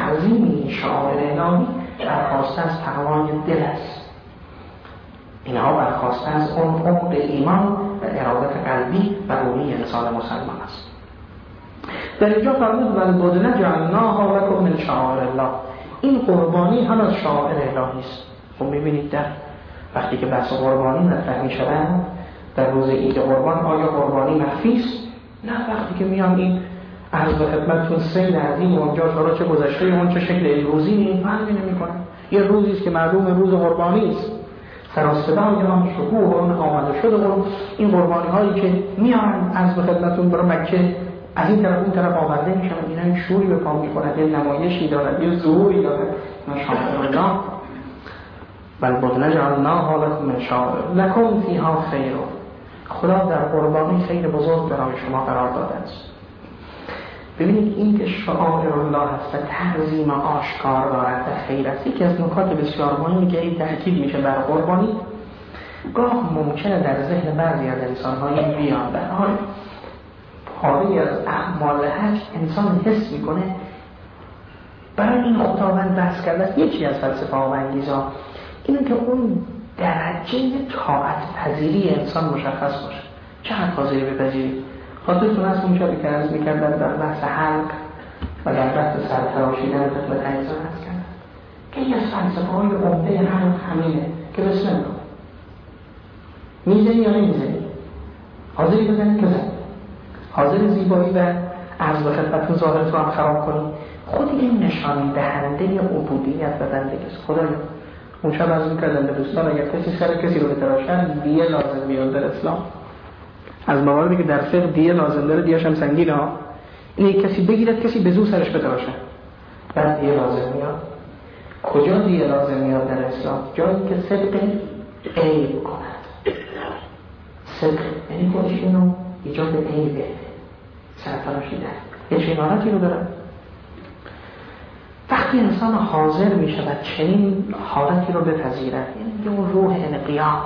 تعظیم این شعائر الهی برخواسته از تقوای دل است. اینها برخواسته از اون عمق ایمان و ارادت قلبی و روحی انسان مسلمان است. در اینجا فرمود والبدن جعلناها لکم من شعائر الله. این قربانی هم از شعائر الهی است. خب میبینید در وقتی که بحث قربانی مطرح میشود در روز عید قربان، آیا قربانی مخفی است؟ نه، وقتی که میان این عرض به خدمتتون سید عظیم اونجا شورا چه گذشته اون چه شکل امروزی این فرقی نمی‌کنه. یه روزی است که معلوم روز قربانی است. سر و صدای اون شکوه اون آمده شده اون این قربانی هایی که میان عرض به خدمتتون برای مکه از این طرف اون طرف آورده میشن، اینا این شوری به پا می‌کنه، یه نمایشی داره، یه ظهوری داره. ماشاءالله الله. بل بدن جعلناها لکم من شعائر لکم فیها خیر. خدا در قربانی خیر بزرگ برای شما قرار داده است. ببینید این که شعائر الله هست و تعظیم آشکار دارد و خیر است. یکی از نکات بسیار مهمی که این تأکید میشه بر قربانی، گاه ممکنه در ذهن بعضی از انسان‌های بیان در حال حالی از اعمال حج انسان حس میکنه برای این خداوند بحث کرده است. یکی از فلسفه ها و انگیزها اینه که اون درجه طاعت پذیری انسان مشخص باشه. چقدر حاضری بپذیری؟ خاطرتون هست اون شبی که عرض میکردن در بحث حلق و در بحث سرتراشیدن خدمت عزیزان هست کردن که یه از فلسفه های عمده حلق همینه که بسم الله میزنی یا نمیزنی، حاضری بزنی که زنی، حاضر زیبایی و عرض به خدمتتون ظاهرتو هم خراب کنی. خود این نشان دهنده عبودیت و بندگی است. خدایا اون شب عرض میکردن به دوستان اگر کسی سر کسی رو بتراشن دیه لازم میاد در اسلام. از مواردی که در فقه دیه لازم داره، دیه‌اش هم سنگینه ها. اینه کسی بگیرد کسی به زور سرش بتراشه بعد دیه لازم میاد. کجا دیه لازم میاد در اسلام؟ جایی که صدق عیب کند. صدق یعنی خودش اینو ایجاد عیبه، سرتراشیدن یه چناناتی رو داره. وقتی انسان حاضر می شود چنین حالتی رو بپذیرد، یعنی اون روح انقیاد،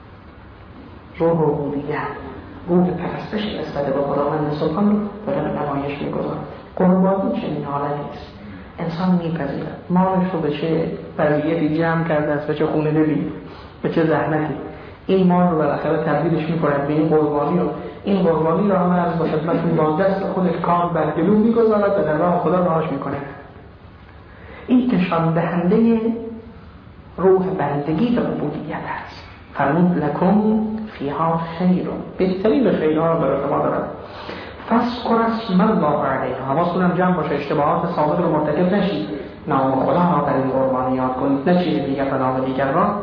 روح عبودیت، روح پرستش نسبت به خداوند سبحان رو داره به نمایش می گذارد. قربانی چنین حالتی است. انسان می پذیرد مالش رو به چه وضعیتی جمع کرده است، به چه خونه دلی، به چه زحمتی این مال رو بالاخره تبدیلش می کنند به این قربانی رو. این قربانی رو هم از با خدمتون با دست خودش کار بر گلو می گذارد و در راه خدا راهش می کنه. این نشان دهنده روح بندگی و عبودیت است. فرمود لکم فیها خیر، بهترین خیرها رو برای شما دارد. فاذکر اسم الله علیها. حواستون هم جمع باشه اشتباهات سابق رو مرتکب نشید. نام خدا را در این قربانی یاد کنید، نه چیز دیگر و نام دیگر را.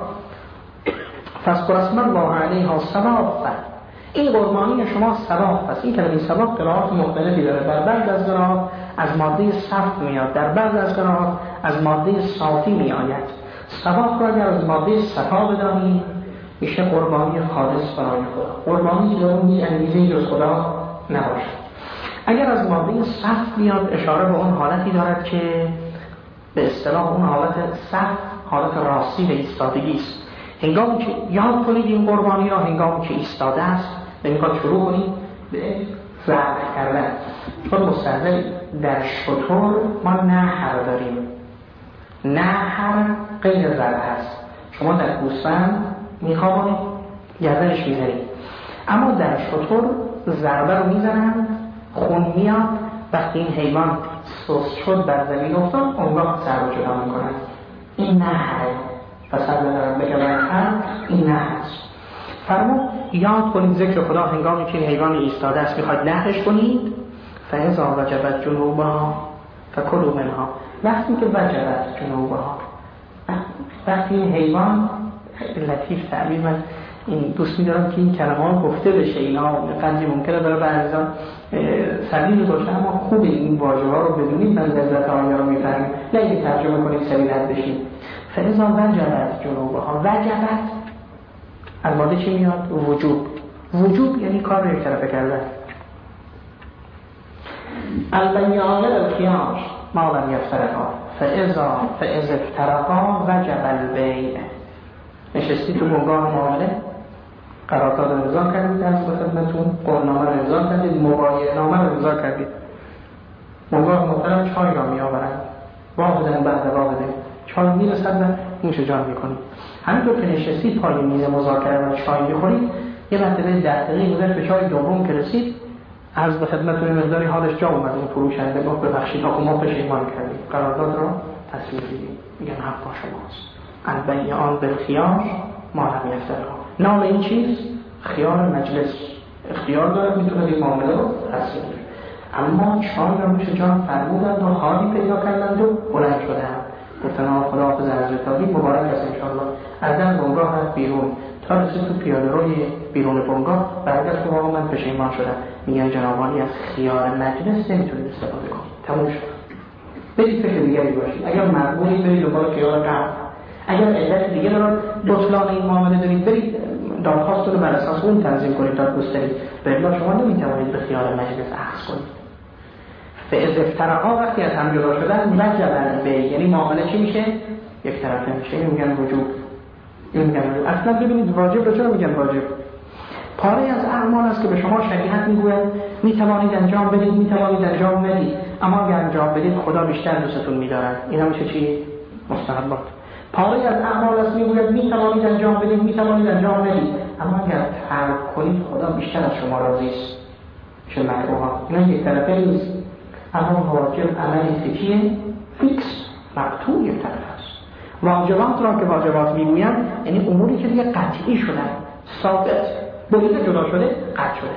فاذکر اسم الله علیها صوافا. این قربانی شما صواف است. این کلمه صواف قرائات مختلفی داره. در بعض از قرائات از ماده صف میاد، در بعض از قرائات از ماده صافی میآید. صواف را اگر از ماده صفا بدانید میشه قربانی خالص برای خدا، قربانی که اون هیچ انگیزه‌ای جز خدا نباشد. اگر از ماده صف میاد اشاره به اون حالتی دارد که به اصطلاح اون حالت صف حالت راستی و ایستادگی است. هنگامی که یاد کنید این قربانی را، هنگامی که ایستاده است نمیخواد شروع کنید به ذبح کردن. چون مستحضر در شتر ما نحر داریم، نحر غیر ذبح است. شما در گوسفند میخوابانید گردنش میزنید، اما در شتر ضربه رو میزنند، خون میاد، وقتی این حیوان سوس شد بر زمین افتاد اونگاه سر رو جدا میکنند. این نحر فصل دارم بگم این نحر است. فرمود یاد کنید ذکر خدا هنگامی که این حیوان ایستاده است میخواید نحرش کنید. فاذا وجبت جنوبها فکلوا منها. وقتی که وجبت جنوبها، وقتی این حیوان لطیف تعبیر، من این دوست می‌دارم که این کلمات گفته بشه، اینا قدری ممکنه برای بعضی‌ها سریع باشه، اما خوب این واژه‌ها رو بدونید من لذت آنها رو می‌فهمم، نه اینکه ترجمه کنید سریع رد بشید. فاذا وجبت جنوبها، وجبت از ماده چی میاد؟ وجوب. وجوب یعنی کار رو یک طرفه کردن. البیان الخیار ما لم یفترقا فاذا فاذا افترقا وجب البیع. نشستی تو بنگاه معامله، قرارداد رو امضا کردید، درس به خدمتتون قولنامه رو امضا کردید، مبایعه نامه رو امضا کردید. بنگاه محترم چای را میآورند، واحدن بعد واحدن چای میرسد و نوش جان میکنید. همینطور که نشستید پای میز مذاکره و چای میخورید، یه مرتبه ده دقیقه گذشت به چای دوم که رسید، عرض به خدمتتون مقداری حالش جا اومد، اون فروشنده گفت ببخشید آقا ما پشیمان کردیم، قرارداد را تصویب دیدیم. میگن حق با شماست. البته آن بالخیار ما لم یفترها. نام این چیز خیار مجلس، اختیار داره میتونه این معامله رو تصویب کنه. اما چای را میشه جان فرمودند و حالی پیدا کردند و بلند شدند. گفتن خدا حافظ حضرت عالی مبارک است انشاءالله. از در بنگاه رفت بیرون تا رسید تو پیاده روی بیرون بنگاه، برگشت و آقا من پشیمان شدم. میگن جناب عالی از خیار مجلس نمیتونید استفاده کنید. تموم شد. برید فکر دیگری باشید. اگر مقبولید برید دنبال خیار قبل. اگر علت دیگه دارد بطلان این معامله دارید، برید دادخواست رو بر اساس اون تنظیم کنید تا دوست دارید. بلا شما نمیتوانید به خیار مجلس اخذ کنید. فاذا افترقا وقتی از هم جدا شدن وجب به، یعنی معامله چی میشه؟ یک طرفه میشه. این میگن وجوب. این میگن وجوب. اصلا ببینید واجب رو چرا میگن واجب؟ پاره از اعمال است که به شما شریعت میگوید میتوانید انجام بدید، میتوانید انجام بدید، اما اگر انجام بدید خدا بیشتر دوستتون می‌دارد. اینا میشه چی؟ مستحبات. پاره از اعمال است میگوید میتوانید انجام بدید، میتوانید انجام بدید، اما اگر ترک کنید خدا بیشتر از شما راضی است. چه مکروها. اینا یک طرفه نیست. اما واجب عملی سکیه فیکس مقطوع یک طرف است. واجبات را که واجبات میگویم یعنی اموری که دیگه قطعی شدن، ثابت، بوده جدا شده، قطع شده.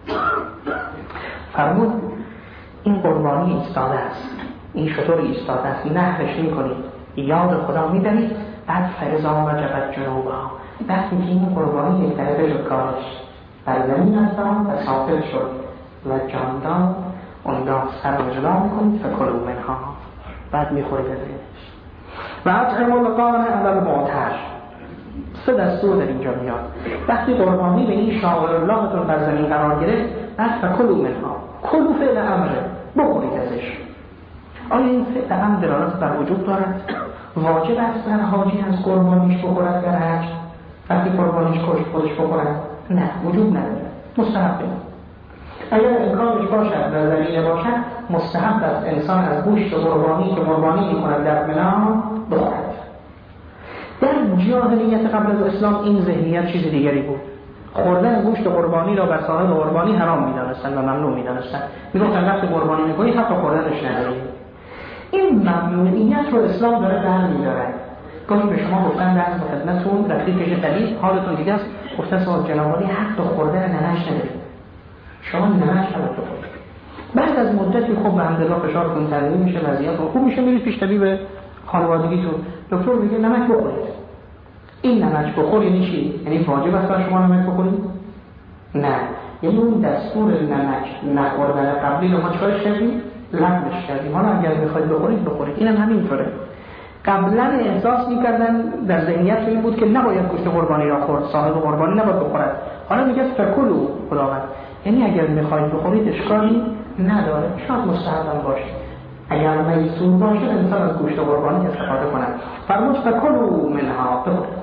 فرمود این قربانی ایستاده است، این شطور ایستاده است، نحرش میکنید، یاد خدا میبرید، بعد فرزا وجبت جنوبها، وقتی که این قربانی یک طرفه شد کارش بر زمین هستم و سافر شد و جاندان اونگاه سر رو جدا میکنید فکلوا منها، بعد میخورید ازش. و اطعموا القانع علی المعتر. سه دستور در اینجا میاد. وقتی قربانی به این شاعر اللهتون بر زمین قرار گرفت، بعد فکلوا منها، کلوا فعل امره، بخورید ازش. آیا این فعل امر دلالت بر وجوب دارد؟ واجب است بر حاجی از قربانیش بخورد در حج؟ وقتی قربانیش کشت خودش بخورد؟ نه، وجوب نداره، مستحبه. اگر امکانش باشد در زمینه باشد، مستحب است انسان از گوشت قربانی که قربانی می‌کند در منا بخورد. در جاهلیت قبل از اسلام این ذهنیت چیز دیگری بود. خوردن گوشت قربانی را بر صاحب قربانی حرام می‌دانستند و ممنوع می‌دانستند. می‌گفتند وقتی قربانی می‌کنی حتی خوردنش نداری. این ممنوعیت رو اسلام داره برمی‌دارد. گاهی به شما گفتن در خدمتتون رفیقش طبیب حالتون دیگه است، گفتن صاحب جناب عالی حق خوردن ننش ندارید. شما نمش نباید بخورید. بعد از مدتی خوب به الحمدلله فشارتون تنظیم میشه، وضعیتتون خوب میشه، میرید پیش طبیب خانوادگیتون، دکتر میگه نمک بخورید. این نمک بخور یعنی چی؟ یعنی واجب است بر شما نمک بخورید؟ نه، یعنی اون دستور نمک نخوردن قبلی رو ما چکارش کردیم؟ لغوش کردیم. حالا اگر میخواید بخورید بخورید. اینم همینطوره. قبلا احساس میکردن در ذهنیت این بود که نباید گوشت قربانی را خورد، صاحب قربانی نباید بخورد. حالا میگه فکلوا خداوند، یعنی اگر میخواید بخورید اشکالی نداره، شاید مستحب باشه. اگر میسور باشه انسان از گوشت قربانی استفاده کنه. فرمود فکلوا منها،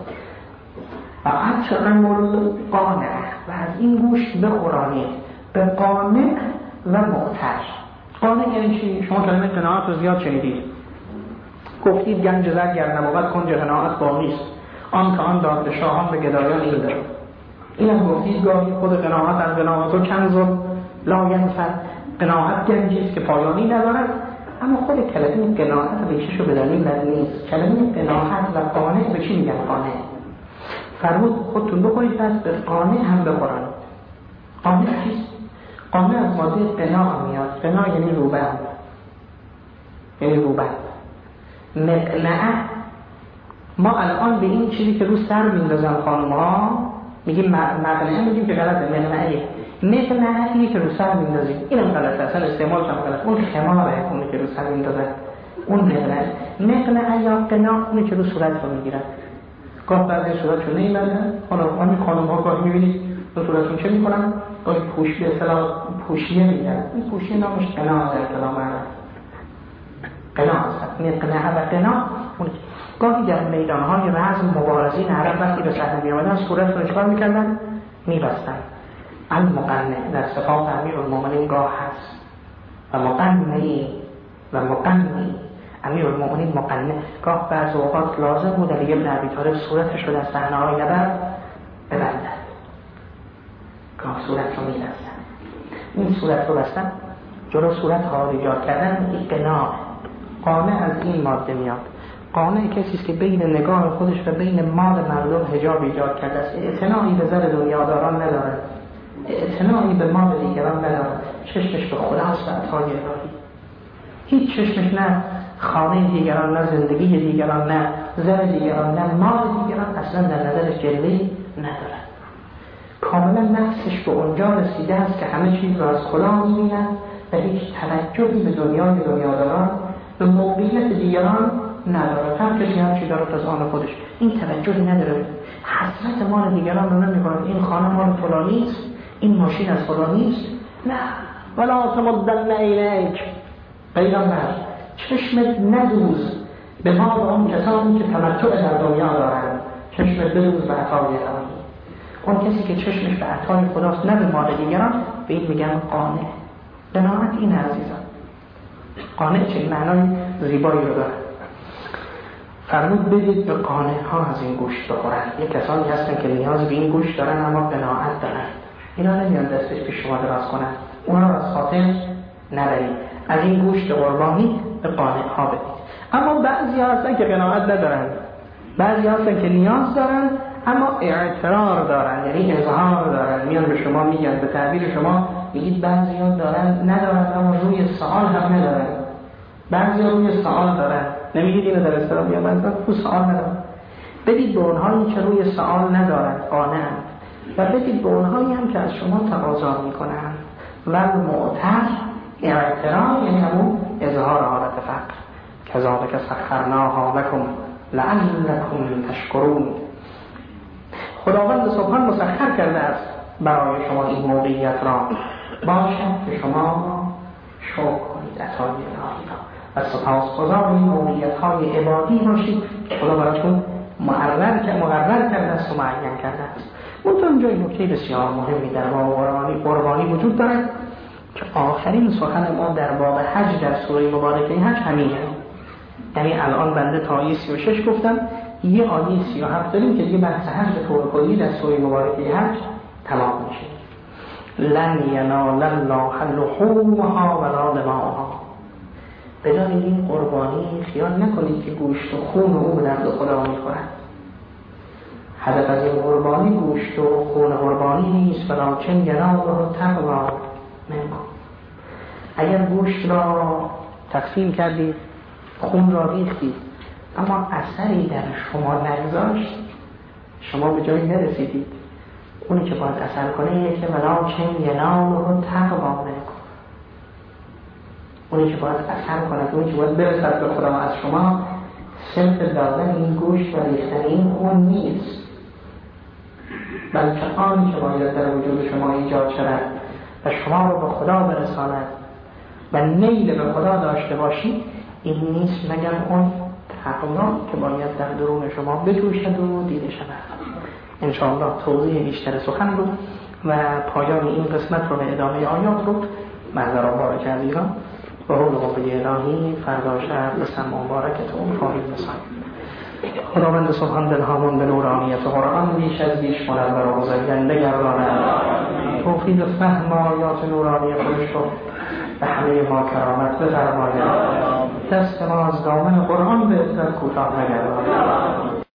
و اطعموا القانع، و از این گوشت بخورانید به قانع و معتر. قانع یعنی چی؟ شما کلمه قناعت رو زیاد شنیدید. گفتید گنج زر گر نبود کنج قناعت باقی است، آن که آن داد به شاهان به گدایان این دارد. این هم گفتید گاهی خود قناعت از قناعت و کنز و لا ینفد. قناعت گنجی است که پایانی ندارد، اما خود کلمه قناعت ریشش رو بدانید بد نیست. کلمه قناعت و قانع به چی میگن؟ قانع. فرمود خودتون بکنید پس به قانع هم بخورن. قانع چیست؟ قانع از ماده قناع میاد. قناع یعنی روبند، یعنی روبند. مقنعه، ما الان به این چیزی که رو سر میندازن خانم‌ها میگیم مقنعه، میگیم که غلطه. مقنعه مقنعه اینی که رو سر میندازیم، اینم غلطه، اصلا استعمالش هم غلطه. اون خماره اونی که رو سر میندازن اون مقنعه. مقنعه یا قناع اونی که رو صورت رو میگیرن. گاه بعضی صورتشون نمیبرن. حالا همین خانم‌ها گاهی میبینید رو صورتشون چه میکنن؟ گاهی پوشی به اصطلاح پوشیه میگن. این پوشیه نامش قناع در کلام عرب. قناع است. مقنعه و قناع اون گاهی در میدان‌های رزم مبارزین عرب وقتی به صحنه می‌آمدن صورت رو چکار می‌کردن؟ می‌بستن. المقنع در صفات امیرالمومنین گاه هست و مقنعی و مقنعی امیرالمومنین مقنع گاه بعض اوقات لازم بود علی بن ابی طالب صورتش رو در صحنه‌های نبرد ببندد، گاه صورت رو می‌بستن. این صورت رو بستن، جلو صورت ها رو ایجاد کردن. اقناع قانع از این ماده میاد. قانع کسی است که بین نگاه خودش و بین مال مردم حجاب ایجاد کرده است، اعتنایی به زر دنیاداران نداره، اعتنایی به مال دیگران نداره، چشمش به خداست و عطای الهی. هیچ چشمش نه خانه دیگران، نه زندگی دیگران، نه زر دیگران، نه مال دیگران اصلا در نظرش جلوه‌ای نداره. کاملا نفسش به اونجا رسیده است که همه چیز را از خدا می‌بیند و هیچ توجهی به دنیای دنیاداران، به موقعیت دیگران نداره. هر کسی هر چی داره از آن خودش، این توجهی نداره. حسرت مال دیگران رو نمی‌کنه. این خانه مال فلانی است، این ماشین از فلانی است. نه، ولا تمدن عینیک، پیغمبر چشمت ندوز به مال اون کسانی که تمتع در دنیا دارند، چشمت بدوز به عطای الهی. اون کسی که چشمش به عطای خداست نه به مال دیگران، به این میگن قانع. بنابراین این عزیزان قانع چه معنای زیبایی رو داره. فرمود بدید به قانع ها از این گوشت بخورن. یک کسانی هستن که نیاز به این گوشت دارن اما قناعت دارن، اینا نمیان دستش پیش شما دراز کنن، اونا رو از خاطر نبرید. از این گوشت قربانی به قانع ها بدید. اما بعضی هستن که قناعت ندارن، بعضی هستن که نیاز دارن اما اعتراض دارن، یعنی اظهار دارن، میان به شما میگن، به تعبیر شما میگید بعضی ها دارن ندارن اما روی سوال هم ندارن، بعضی ها روی سوال دارن، نمیگید اینو در اصطلاح میگن بعضی ها روی سوال ندارن. بدید به اونهایی که روی سوال ندارن قانعن، و بدید به اونهایی هم که از شما تقاضا میکنن و معتر اعتراض، یعنی همون اظهار حالت فقر. کذالک سخرناها لکم لعلکم تشکرون. خداوند سبحان مسخر کرده است برای شما این موقعیت را، باشد که شما شکر کنید عطای الهی را و سپاسگزار این موقعیت های عبادی باشید که خدا براتون مقرر کرده مقرر کرده است و معین کرده است. منتها اینجا این نکته بسیار مهمی در باب قربانی قربانی وجود دارد که آخرین سخن ما در باب حج در سوره مبارکه حج همینه. یعنی الان بنده تا آیه سی و شش گفتم، یه آیه سی و هفت داریم که دیگه بحث حج به طور کلی در سوره مبارکه حج تمام میشه. لن ینال الله لحومها ولا دماءها. بدانید این قربانی خیال نکنید که گوشت و خون او به درد خدا میخورد. هدف از این قربانی گوشت و خون قربانی نیست، ولکن یناله التقوی منکم. اگر گوشت را تقسیم کردید، خون را ریختید، اما اثری در شما نگذاشت، شما به جایی نرسیدید. اونی که باید اثر کنه اینه که ولکن یناله التقوی منکم. اونی که باید اثر کنه، اونی که باید برسد به خدا از شما، صرف دادن این گوشت و ریختن این خون نیست، بلکه آنی که باید در وجود شما ایجاد شود و شما رو به خدا برساند و نیل به خدا داشته باشید، این نیست مگر اون تقوا که باید در درون شما بجوشد و دیده شود. انشاءالله توضیح بیشتر سخن رو و پایان این قسمت رو به ادامه آیات رو منظر مبارک از ایران و حول قوه الهی فردا شب به سم مبارکتون خواهید رساند. خداوند سبحان دلهامون به نورانیت قرآن بیش از بیش منور و بزرگنده گرداند. توفیق فهم آیات نورانی خودش رو به همه ما کرامت بفرماید. دست ما از دامن قرآن به عزت کوتاه نگرداند.